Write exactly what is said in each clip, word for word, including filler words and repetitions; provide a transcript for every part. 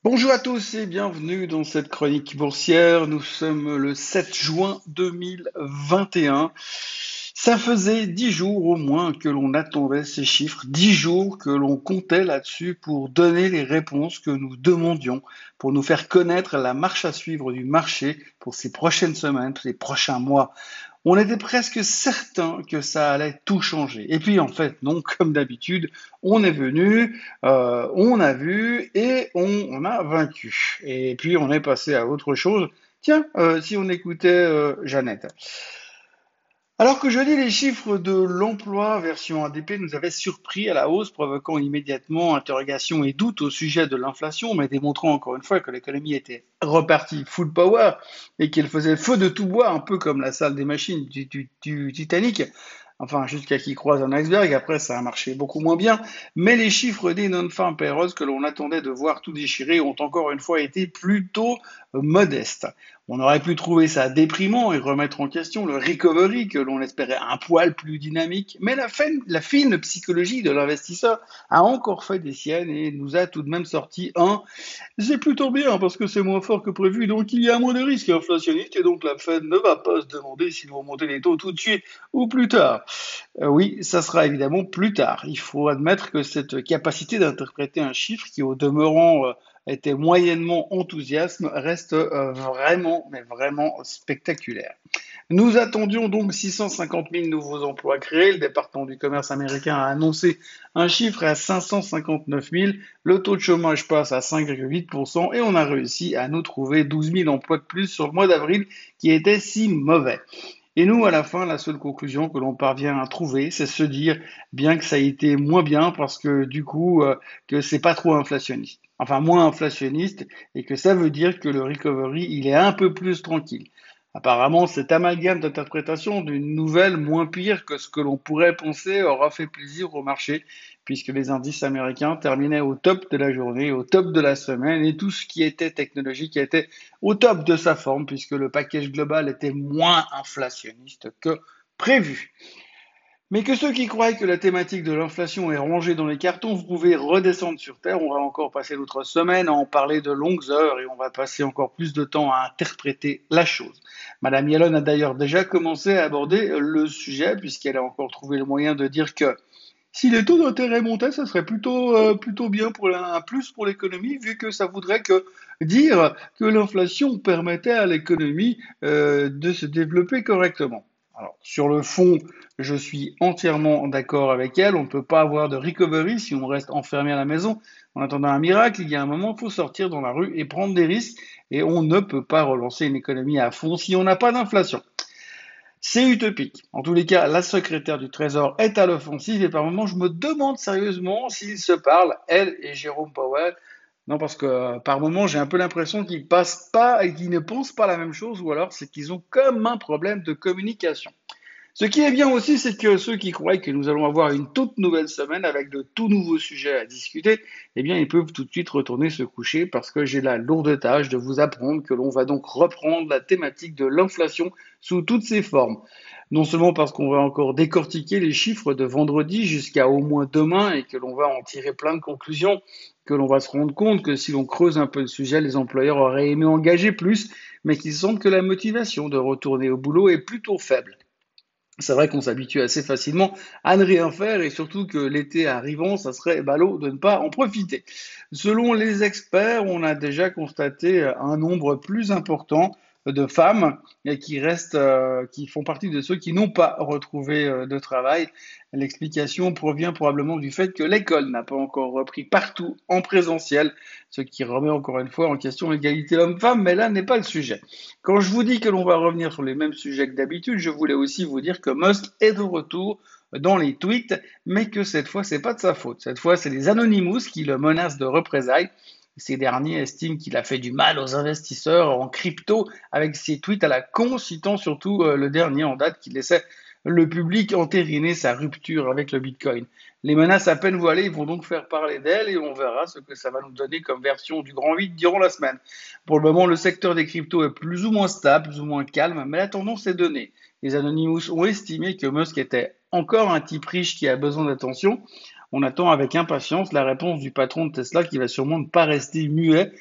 Bonjour à tous et bienvenue dans cette chronique boursière. Nous sommes le sept juin deux mille vingt et un. Ça faisait dix jours au moins que l'on attendait ces chiffres, dix jours que l'on comptait là-dessus pour donner les réponses que nous demandions, pour nous faire connaître la marche à suivre du marché pour ces prochaines semaines, ces prochains mois. On était presque certain que ça allait tout changer. Et puis en fait, non, comme d'habitude, on est venu, euh, on a vu et on, on a vaincu. Et puis on est passé à autre chose. Tiens, euh, si on écoutait euh, Jeannette. Alors que jeudi, les chiffres de l'emploi version A D P nous avaient surpris à la hausse, provoquant immédiatement interrogations et doutes au sujet de l'inflation, mais démontrant encore une fois que l'économie était repartie full power et qu'elle faisait feu de tout bois, un peu comme la salle des machines du, du- du Titanic. Enfin, jusqu'à qu'il croise un iceberg, après ça a marché beaucoup moins bien. Mais les chiffres des non-farm payrolls que l'on attendait de voir tout déchirer ont encore une fois été plutôt euh, modestes. On aurait pu trouver ça déprimant et remettre en question le recovery que l'on espérait un poil plus dynamique, mais la, fin- la fine psychologie de l'investisseur a encore fait des siennes et nous a tout de même sorti un c'est plutôt bien parce que c'est moins fort que prévu, donc il y a moins de risques inflationnistes et donc la Fed ne va pas se demander s'ils vont monter les taux tout de suite ou plus tard. Euh, oui, ça sera évidemment plus tard. Il faut admettre que cette capacité d'interpréter un chiffre qui au demeurant euh, était moyennement enthousiasme reste euh, vraiment, mais vraiment spectaculaire. Nous attendions donc six cent cinquante mille nouveaux emplois créés. Le département du commerce américain a annoncé un chiffre à cinq cent cinquante-neuf mille. Le taux de chômage passe à cinq virgule huit pour cent et on a réussi à nous trouver douze mille emplois de plus sur le mois d'avril qui était si mauvais. Et nous, à la fin, la seule conclusion que l'on parvient à trouver, c'est se dire bien que ça a été moins bien parce que du coup, euh, que c'est pas trop inflationniste. Enfin, moins inflationniste et que ça veut dire que le recovery, il est un peu plus tranquille. Apparemment, cet amalgame d'interprétation d'une nouvelle moins pire que ce que l'on pourrait penser aura fait plaisir au marché, puisque les indices américains terminaient au top de la journée, au top de la semaine, et tout ce qui était technologique était au top de sa forme, puisque le package global était moins inflationniste que prévu. Mais que ceux qui croient que la thématique de l'inflation est rangée dans les cartons, vous pouvez redescendre sur Terre. On va encore passer l'autre semaine à en parler de longues heures et on va passer encore plus de temps à interpréter la chose. Madame Yellen a d'ailleurs déjà commencé à aborder le sujet puisqu'elle a encore trouvé le moyen de dire que si les taux d'intérêt montaient, ça serait plutôt, euh, plutôt bien pour la- un plus pour l'économie, vu que ça voudrait que dire que l'inflation permettait à l'économie euh, de se développer correctement. Alors, sur le fond, je suis entièrement d'accord avec elle. On ne peut pas avoir de recovery si on reste enfermé à la maison. En attendant un miracle, il y a un moment, il faut sortir dans la rue et prendre des risques. Et on ne peut pas relancer une économie à fond si on n'a pas d'inflation. C'est utopique. En tous les cas, la secrétaire du Trésor est à l'offensive et par moments, je me demande sérieusement s'ils se parlent, elle et Jérôme Powell. Non, parce que euh, par moments, j'ai un peu l'impression qu'ils passent pas et qu'ils ne pensent pas la même chose, ou alors c'est qu'ils ont comme un problème de communication. Ce qui est bien aussi, c'est que ceux qui croient que nous allons avoir une toute nouvelle semaine avec de tout nouveaux sujets à discuter, eh bien, ils peuvent tout de suite retourner se coucher parce que j'ai la lourde tâche de vous apprendre que l'on va donc reprendre la thématique de l'inflation sous toutes ses formes. Non seulement parce qu'on va encore décortiquer les chiffres de vendredi jusqu'à au moins demain et que l'on va en tirer plein de conclusions, que l'on va se rendre compte que si l'on creuse un peu le sujet, les employeurs auraient aimé engager plus, mais qu'il semble que la motivation de retourner au boulot est plutôt faible. C'est vrai qu'on s'habitue assez facilement à ne rien faire et surtout que l'été arrivant, ça serait ballot de ne pas en profiter. Selon les experts, on a déjà constaté un nombre plus important de femmes qui restent, euh, qui font partie de ceux qui n'ont pas retrouvé euh, de travail. L'explication provient probablement du fait que l'école n'a pas encore repris partout en présentiel, ce qui remet encore une fois en question l'égalité homme-femme, mais là n'est pas le sujet. Quand je vous dis que l'on va revenir sur les mêmes sujets que d'habitude, je voulais aussi vous dire que Musk est de retour dans les tweets, mais que cette fois, c'est pas de sa faute. Cette fois, c'est les Anonymous qui le menacent de représailles. Ces derniers estiment qu'il a fait du mal aux investisseurs en crypto avec ses tweets à la con, citant surtout euh, le dernier en date qui laissait le public entériner sa rupture avec le Bitcoin. Les menaces à peine voilées vont donc faire parler d'elle et on verra ce que ça va nous donner comme version du grand huit durant la semaine. Pour le moment, le secteur des cryptos est plus ou moins stable, plus ou moins calme, mais la tendance est donnée. Les Anonymous ont estimé que Musk était encore un type riche qui a besoin d'attention. On attend avec impatience la réponse du patron de Tesla qui va sûrement ne pas rester muet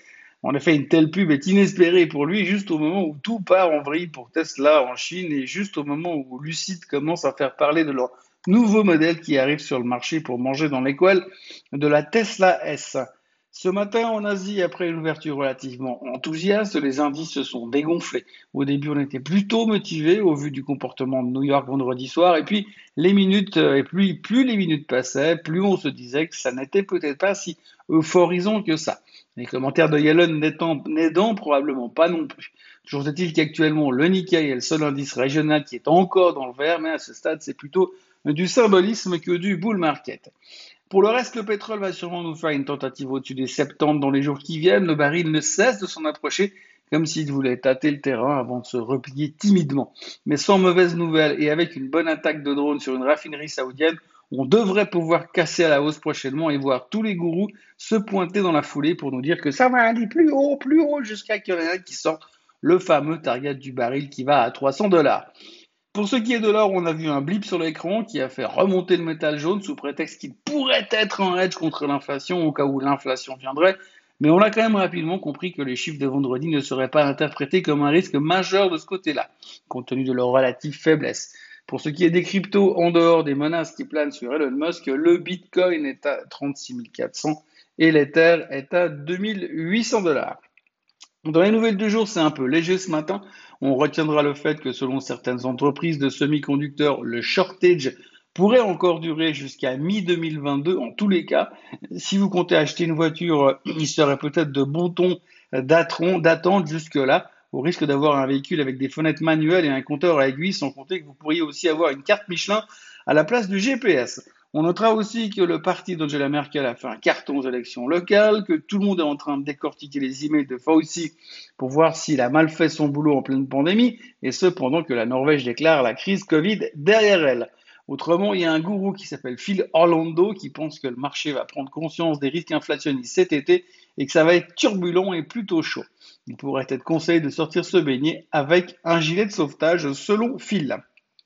En effet, une telle pub est inespérée pour lui juste au moment où tout part en vrille pour Tesla en Chine et juste au moment où Lucid commence à faire parler de leur nouveau modèle qui arrive sur le marché pour manger dans l'école de la Tesla S. Ce matin en Asie, après une ouverture relativement enthousiaste, les indices se sont dégonflés. Au début, on était plutôt motivé au vu du comportement de New York vendredi soir, et puis les minutes, euh, et plus, plus les minutes passaient, plus on se disait que ça n'était peut-être pas si euphorisant que ça. Les commentaires de Yellen n'étant- n'aidant probablement pas non plus. Toujours est-il qu'actuellement, le Nikkei est le seul indice régional qui est encore dans le vert, mais à ce stade, c'est plutôt du symbolisme que du bull market. Pour le reste, le pétrole va sûrement nous faire une tentative au-dessus des soixante-dix dans les jours qui viennent. Le baril ne cesse de s'en approcher comme s'il voulait tâter le terrain avant de se replier timidement. Mais sans mauvaise nouvelle et avec une bonne attaque de drone sur une raffinerie saoudienne, on devrait pouvoir casser à la hausse prochainement et voir tous les gourous se pointer dans la foulée pour nous dire que ça va aller plus haut, plus haut, jusqu'à qu'il y en ait un qui sorte le fameux target du baril qui va à trois cents dollars. Pour ce qui est de l'or, on a vu un blip sur l'écran qui a fait remonter le métal jaune sous prétexte qu'il pourrait être un hedge contre l'inflation au cas où l'inflation viendrait, mais on a quand même rapidement compris que les chiffres de vendredi ne seraient pas interprétés comme un risque majeur de ce côté-là, compte tenu de leur relative faiblesse. Pour ce qui est des cryptos, en dehors des menaces qui planent sur Elon Musk, le Bitcoin est à trente-six mille quatre cents et l'Ether est à deux mille huit cents dollars. Dans les nouvelles du jour, c'est un peu léger ce matin. On retiendra le fait que selon certaines entreprises de semi-conducteurs, le shortage pourrait encore durer jusqu'à mi deux mille vingt-deux. En tous les cas, si vous comptez acheter une voiture, il serait peut-être de bon ton d'attendre jusque-là, au risque d'avoir un véhicule avec des fenêtres manuelles et un compteur à aiguille, sans compter que vous pourriez aussi avoir une carte Michelin à la place du G P S. On notera aussi que le parti d'Angela Merkel a fait un carton aux élections locales, que tout le monde est en train de décortiquer les emails de Fauci pour voir s'il a mal fait son boulot en pleine pandémie, et ce pendant que la Norvège déclare la crise Covid derrière elle. Autrement, il y a un gourou qui s'appelle Phil Orlando qui pense que le marché va prendre conscience des risques inflationnistes cet été et que ça va être turbulent et plutôt chaud. Il pourrait être conseillé de sortir se baigner avec un gilet de sauvetage selon Phil.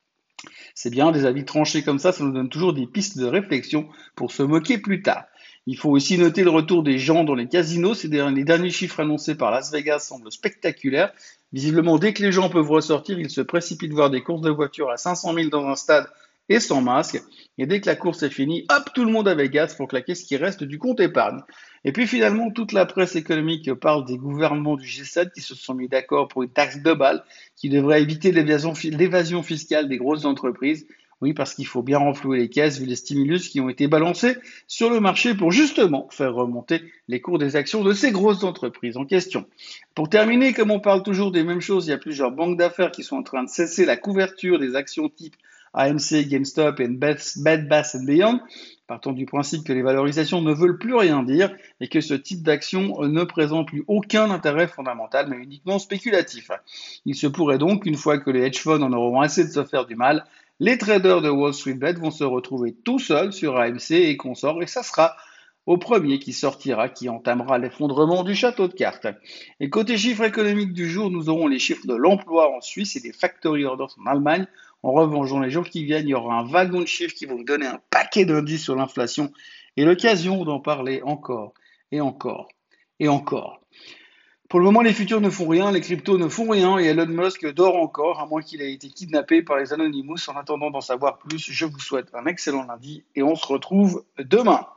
C'est bien, des avis tranchés comme ça, ça nous donne toujours des pistes de réflexion pour se moquer plus tard. Il faut aussi noter le retour des gens dans les casinos. Ces derniers, les derniers chiffres annoncés par Las Vegas semblent spectaculaires. Visiblement, dès que les gens peuvent ressortir, ils se précipitent voir des courses de voitures à cinq cent mille dans un stade et sans masque. Et dès que la course est finie, hop, tout le monde à Vegas pour claquer ce qui reste du compte épargne. Et puis finalement, toute la presse économique parle des gouvernements du G sept qui se sont mis d'accord pour une taxe globale qui devrait éviter l'évasion fiscale des grosses entreprises. Oui, parce qu'il faut bien renflouer les caisses vu les stimulus qui ont été balancés sur le marché pour justement faire remonter les cours des actions de ces grosses entreprises en question. Pour terminer, comme on parle toujours des mêmes choses, il y a plusieurs banques d'affaires qui sont en train de cesser la couverture des actions type A M C, GameStop et Bed Bath and Beyond, partant du principe que les valorisations ne veulent plus rien dire et que ce type d'action ne présente plus aucun intérêt fondamental, mais uniquement spéculatif. Il se pourrait donc qu'une fois que les hedge funds en auront assez de se faire du mal, les traders de Wall Street Bet vont se retrouver tout seuls sur A M C et consorts, et ça sera au premier qui sortira, qui entamera l'effondrement du château de cartes. Et côté chiffres économiques du jour, nous aurons les chiffres de l'emploi en Suisse et des factory orders en Allemagne. En revanche, dans les jours qui viennent, il y aura un wagon de chiffres qui vont vous donner un paquet d'indices sur l'inflation et l'occasion d'en parler encore et encore et encore. Pour le moment, les futurs ne font rien, les cryptos ne font rien et Elon Musk dort encore, à moins qu'il ait été kidnappé par les Anonymous. En attendant d'en savoir plus, je vous souhaite un excellent lundi et on se retrouve demain.